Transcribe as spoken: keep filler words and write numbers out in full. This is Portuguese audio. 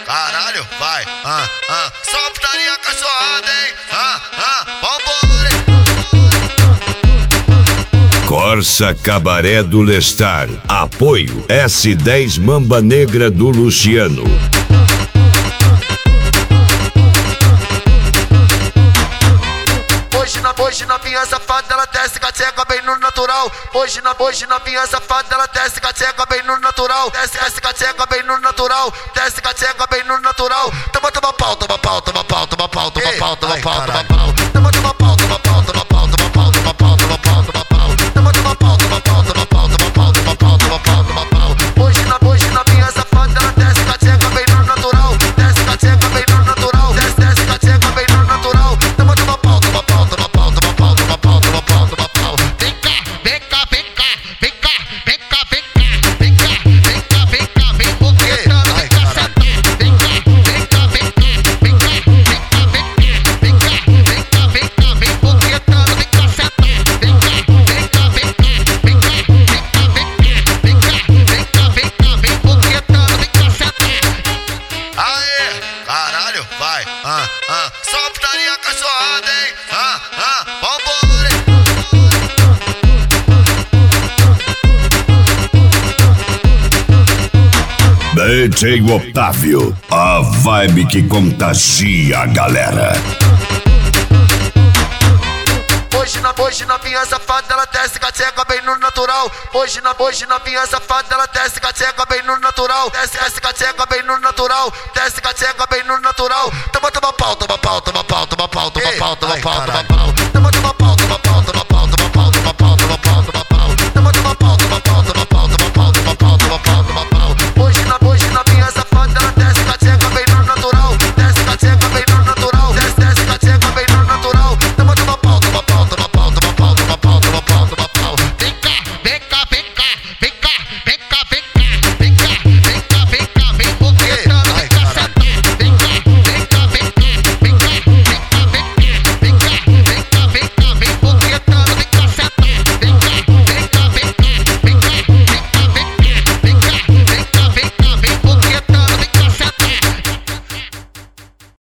caralho, vai, ah, ah. Só putaria cachorrada, hein, ah, ah, vambora, hein. Corsa Cabaré do Lestar. Apoio S dez Mamba Negra do Luciano. Hoje na, hoje na pinha safada ela desce cateca bem no natural. Hoje na, hoje na pinha safada ela desce cateca bem no natural. Desce, desce cateca bem no natural. Desce cateca bem no natural. Toma, toma pau, toma pau, toma pau, toma pau, toma pau, toma pau, toma pau. Toma, toma pau, toma pau, toma pau, toma pau, toma pau, toma pau, toma pau. Toma, toma pau, toma pau, toma pau, toma pau, toma pau, toma pau, toma pau. Hoje na, hoje na pinha safada ela desce cateca bem no natural. Desce cateca bem no natural. Desce, desce cateca bem no natural. Toma, toma pau, toma pau, toma pau, toma pau, toma pau, toma pau, toma pau. Vem cá, vem cá, vem cá, vem cá, vem cá, vem cá, vem cá, vem cá, vem cá, vem boquetando, vem cá sentar. Vem cá, vem cá, vem cá, vem cá, vem cá, vem cá, vem cá, vem cá, vem cá, vem boquetando, vem cá sentar. Vem cá, vem cá, vem cá, vem cá, vem cá, vem cá, vem cá, vem cá, vem cá, vem boquetando, vem cá sentar. Aê, caralho, vai, ah, ah. Só putaria cachorrada, hein, ah, ah, vambora, hein. D J Otávio, a vibe que contagia a galera. Hoje na, hoje na pinha safada ela desce cateca bem no natural. Hoje na, hoje na pinha safada ela desce cateca bem no natural. Desce, desce cateca bem no natural. Desce cateca bem no natural. Toma, toma pau, toma pau, toma pau, toma pau, toma pau, toma pau, toma pau. Toma, toma